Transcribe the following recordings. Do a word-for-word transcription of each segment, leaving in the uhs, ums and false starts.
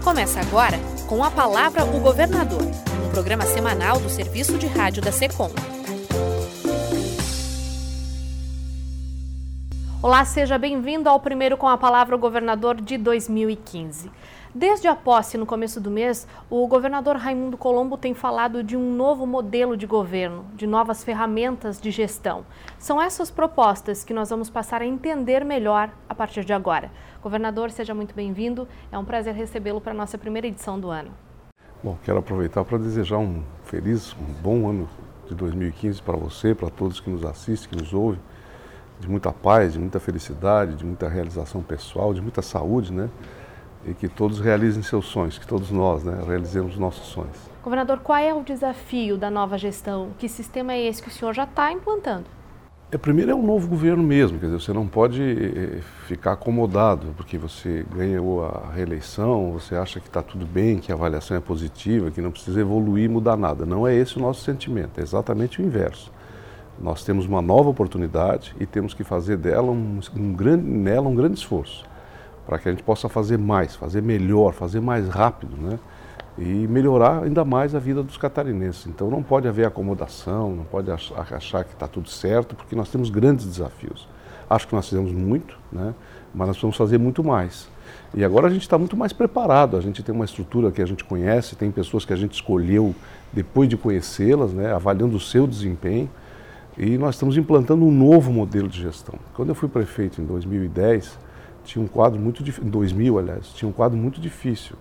Começa agora com a palavra o governador, um programa semanal do Serviço de Rádio da SECOM. Olá, seja bem-vindo ao primeiro com a palavra o governador de dois mil e quinze. Desde a posse no começo do mês, o governador Raimundo Colombo tem falado de um novo modelo de governo, de novas ferramentas de gestão. São essas propostas que nós vamos passar a entender melhor a partir de agora. Governador, seja muito bem-vindo. É um prazer recebê-lo para a nossa primeira edição do ano. Bom, quero aproveitar para desejar um feliz, um bom ano de dois mil e quinze para você, para todos que nos assistem, que nos ouvem, de muita paz, de muita felicidade, de muita realização pessoal, de muita saúde, né? E que todos realizem seus sonhos, que todos nós, né, realizemos nossos sonhos. Governador, qual é o desafio da nova gestão? Que sistema é esse que o senhor já está implantando? É, primeiro é um novo governo mesmo, quer dizer, você não pode eh, ficar acomodado, porque você ganhou a reeleição, você acha que está tudo bem, que a avaliação é positiva, que não precisa evoluir e mudar nada. Não é esse o nosso sentimento, é exatamente o inverso. Nós temos uma nova oportunidade e temos que fazer dela um, um grande, nela um grande esforço, para que a gente possa fazer mais, fazer melhor, fazer mais rápido, né? E melhorar ainda mais a vida dos catarinenses. Então não pode haver acomodação, não pode achar que está tudo certo, porque nós temos grandes desafios. Acho que nós fizemos muito, né? Mas nós precisamos fazer muito mais. E agora a gente está muito mais preparado, a gente tem uma estrutura que a gente conhece, tem pessoas que a gente escolheu depois de conhecê-las, né? Avaliando o seu desempenho, e nós estamos implantando um novo modelo de gestão. Quando eu fui prefeito em dois mil e dez, tinha um quadro muito difícil, em dois mil, aliás, tinha um quadro muito difícil.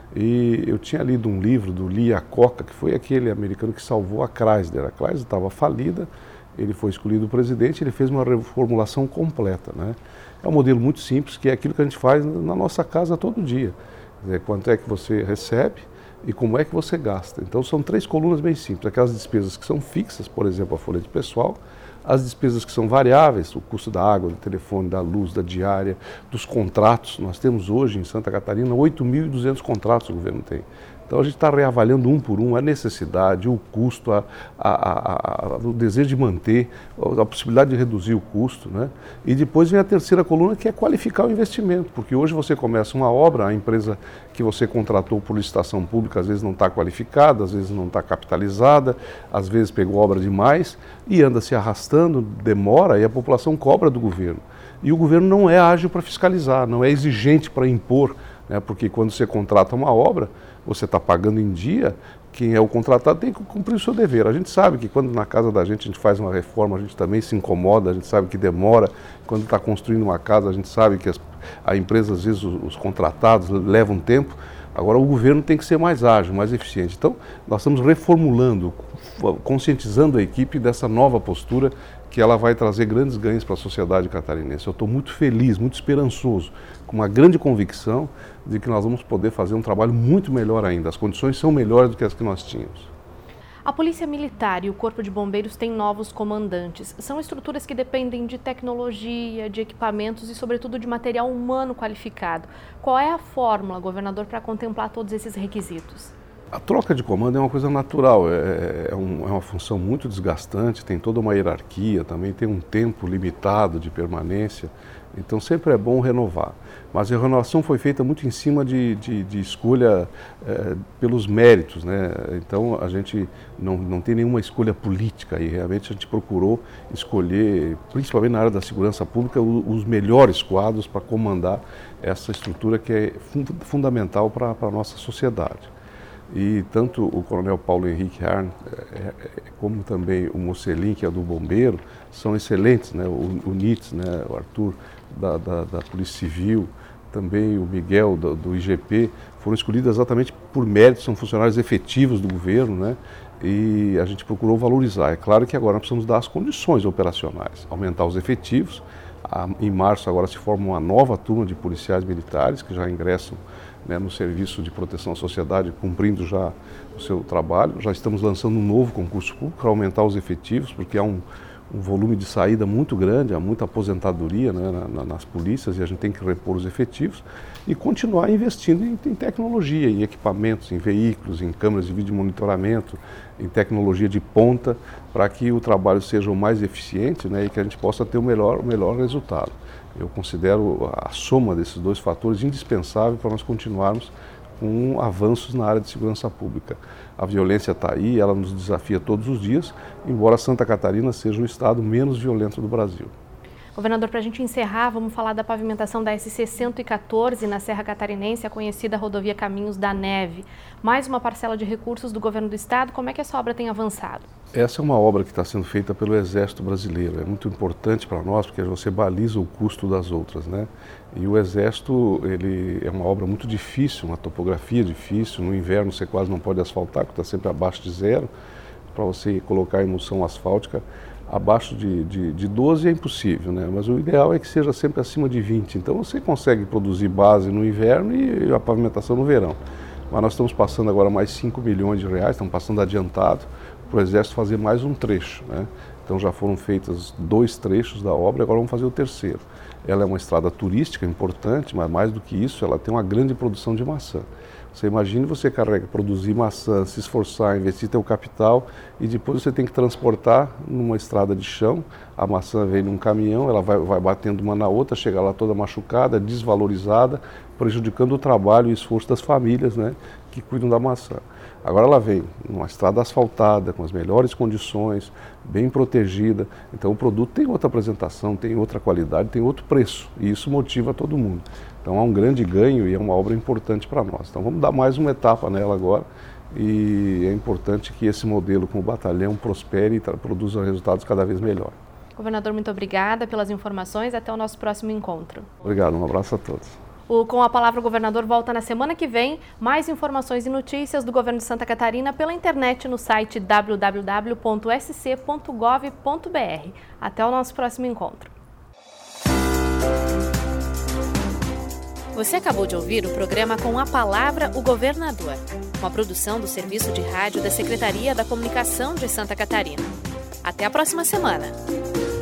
E eu tinha lido um livro do Lee Iacocca, que foi aquele americano que salvou a Chrysler. A Chrysler estava falida, ele foi escolhido presidente, ele fez uma reformulação completa, né? É um modelo muito simples, que é aquilo que a gente faz na nossa casa todo dia. Quer dizer, quanto é que você recebe e como é que você gasta. Então são três colunas bem simples, aquelas despesas que são fixas, por exemplo, a folha de pessoal, as despesas que são variáveis, o custo da água, do telefone, da luz, da diária, dos contratos. Nós temos hoje em Santa Catarina oito mil e duzentos contratos o governo tem. Então a gente está reavaliando um por um a necessidade, o custo, a, a, a, a, o desejo de manter, a possibilidade de reduzir o custo, né? E depois vem a terceira coluna, que é qualificar o investimento, porque hoje você começa uma obra, a empresa que você contratou por licitação pública às vezes não está qualificada, às vezes não está capitalizada, às vezes pegou obra demais e anda se arrastando, demora e a população cobra do governo. E o governo não é ágil para fiscalizar, não é exigente para impor, né? Porque quando você contrata uma obra, você está pagando em dia, quem é o contratado tem que cumprir o seu dever. A gente sabe que quando na casa da gente a gente faz uma reforma, a gente também se incomoda, a gente sabe que demora. Quando está construindo uma casa, a gente sabe que as, a empresa, às vezes os, os contratados levam tempo. Agora o governo tem que ser mais ágil, mais eficiente. Então nós estamos reformulando, conscientizando a equipe dessa nova postura, que ela vai trazer grandes ganhos para a sociedade catarinense. Eu estou muito feliz, muito esperançoso, com uma grande convicção de que nós vamos poder fazer um trabalho muito melhor ainda. As condições são melhores do que as que nós tínhamos. A Polícia Militar e o Corpo de Bombeiros têm novos comandantes. São estruturas que dependem de tecnologia, de equipamentos e, sobretudo, de material humano qualificado. Qual é a fórmula, governador, para contemplar todos esses requisitos? A troca de comando é uma coisa natural, é, é, um, é uma função muito desgastante, tem toda uma hierarquia, também tem um tempo limitado de permanência, então sempre é bom renovar. Mas a renovação foi feita muito em cima de, de, de escolha é, pelos méritos, né? Então a gente não, não tem nenhuma escolha política e realmente a gente procurou escolher, principalmente na área da segurança pública, os melhores quadros para comandar essa estrutura que é fundamental para a nossa sociedade. E tanto o coronel Paulo Henrique Arn, é, é, como também o Mocelin, que é do Bombeiro, são excelentes, né? O, o Nitz, né? O Arthur da, da, da Polícia Civil, também o Miguel do, do I G P, foram escolhidos exatamente por mérito, são funcionários efetivos do governo, né? E a gente procurou valorizar. É claro que agora nós precisamos dar as condições operacionais, aumentar os efetivos. Em março agora se forma uma nova turma de policiais militares que já ingressam, né, no Serviço de Proteção à Sociedade, cumprindo já o seu trabalho. Já estamos lançando um novo concurso público para aumentar os efetivos, porque há um, um volume de saída muito grande, há muita aposentadoria, né, na, nas polícias, e a gente tem que repor os efetivos e continuar investindo em, em tecnologia, em equipamentos, em veículos, em câmeras de vídeo monitoramento, em tecnologia de ponta, para que o trabalho seja o mais eficiente, né, e que a gente possa ter o melhor, o melhor resultado. Eu considero a soma desses dois fatores indispensável para nós continuarmos com avanços na área de segurança pública. A violência está aí, ela nos desafia todos os dias, embora Santa Catarina seja o estado menos violento do Brasil. Governador, para a gente encerrar, vamos falar da pavimentação da S C cento e quatorze na Serra Catarinense, a conhecida rodovia Caminhos da Neve. Mais uma parcela de recursos do governo do estado, como é que essa obra tem avançado? Essa é uma obra que está sendo feita pelo Exército Brasileiro. É muito importante para nós, porque você baliza o custo das outras, né? E o Exército, ele é uma obra muito difícil, uma topografia difícil. No inverno você quase não pode asfaltar, porque está sempre abaixo de zero. Para você colocar em emulsão asfáltica, abaixo de, de, de doze é impossível, né? Mas o ideal é que seja sempre acima de vinte. Então você consegue produzir base no inverno e a pavimentação no verão. Mas nós estamos passando agora mais cinco milhões de reais, estamos passando adiantado para o Exército fazer mais um trecho, né? Então já foram feitos dois trechos da obra, agora vamos fazer o terceiro. Ela é uma estrada turística importante, mas mais do que isso, ela tem uma grande produção de maçã. Você imagine você carrega, produzir maçã, se esforçar, investir teu capital e depois você tem que transportar numa estrada de chão. A maçã vem num caminhão, ela vai, vai batendo uma na outra, chega lá toda machucada, desvalorizada, prejudicando o trabalho e o esforço das famílias, né, que cuidam da maçã. Agora ela vem numa estrada asfaltada, com as melhores condições, bem protegida. Então o produto tem outra apresentação, tem outra qualidade, tem outro preço. E isso motiva todo mundo. Então há um grande ganho e é uma obra importante para nós. Então vamos dar mais uma etapa nela agora. E é importante que esse modelo com o batalhão prospere e produza resultados cada vez melhor. Governador, muito obrigada pelas informações. Até o nosso próximo encontro. Obrigado, um abraço a todos. O Com a Palavra o Governador volta na semana que vem. Mais informações e notícias do governo de Santa Catarina pela internet no site w w w ponto s c ponto gov ponto b r. Até o nosso próximo encontro. Você acabou de ouvir o programa Com a Palavra o Governador, uma produção do Serviço de Rádio da Secretaria da Comunicação de Santa Catarina. Até a próxima semana.